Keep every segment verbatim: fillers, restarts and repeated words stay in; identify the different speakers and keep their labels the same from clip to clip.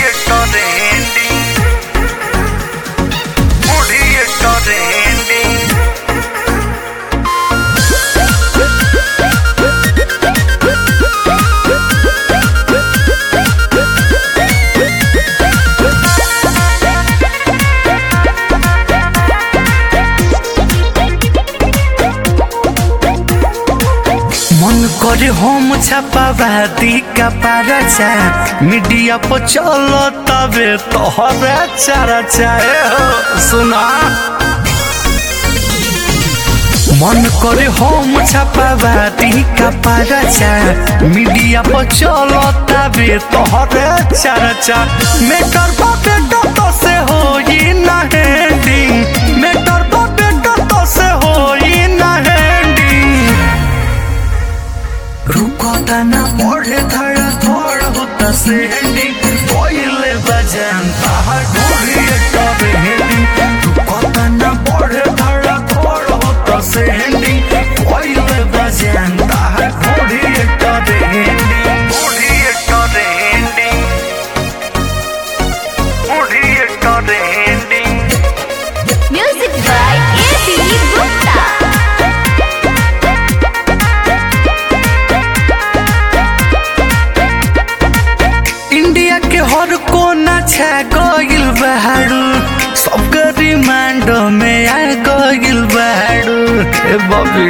Speaker 1: करे हम छापावादी का पाराचा मीडिया पर चलो तबे तोहरा चारा चाहे हो सुना मन करे हम छापावादी का पाराचा मीडिया पर चलो तबे तोहरा चारा चा मेटर बाबे तो से हो ये ना हेडिंग मेटर बाबे तो से हो ये ना रुकोता ना पढ़े धड़ा थोड़ होता से हेडिंग कोयले बजान ताहा ढोरी टॉप हेडिंग रुकोता ना पढ़े धड़ा थोड़ होता से हेडिंग कोयले बजान ताहा ढोरी टॉप हेडिंग ढोरी टॉप हेडिंग ढोरी top heading
Speaker 2: music by A P Gupta.
Speaker 1: India के हर कोना छा गइल बहाडू सबके रिमांड में आ गइल बहाडू ए बबी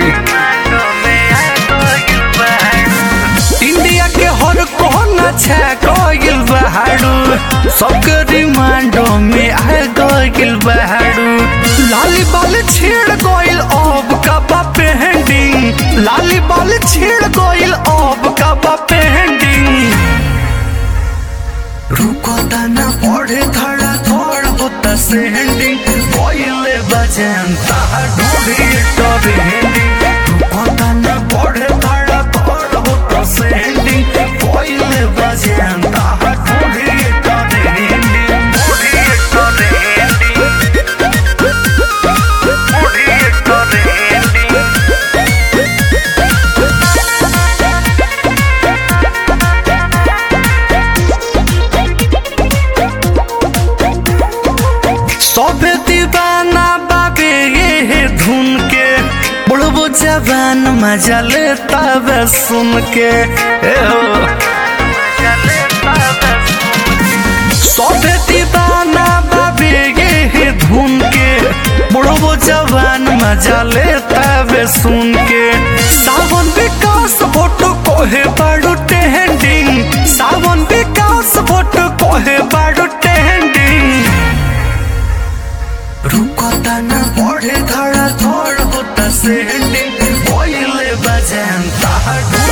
Speaker 1: इंडिया के हर कोना छा गइल बहाडू सबके रिमांड में आ गइल बहाडू लाली बाल छेड़ गइल अब का बापे हेडिंग लाली बाल छेड़ गइल अब का बापे हेडिंग रुकोता ना पढ़े धड़ा थोड़ होता से हेडिंग कोयले बजान ताहा ढोरी टॉप हेडिंग रुकोता ना पढ़े धड़ा थोड़ होता से हेडिंग कोयले बजान ताहा ढोरी टॉप हेडिंग ढोरी टॉप हेडिंग ढोरी टॉप हेडिंग सबे दीवाना बाबे ये धुन के बुढ़बो जवान मजा लेता वे सुन के सबे दीवाना बाबे ये धुन के बुढ़बो जवान मजा लेता वे सुन के सावन विकास फोटो कोहे बाड़ू टेंडिंग सावन विकास फोटो कोहे बाड़ू टेंडिंग रुकोता ना पढ़े धड़ा थोड़ होता से हेडिंग कोयले बजान ताहा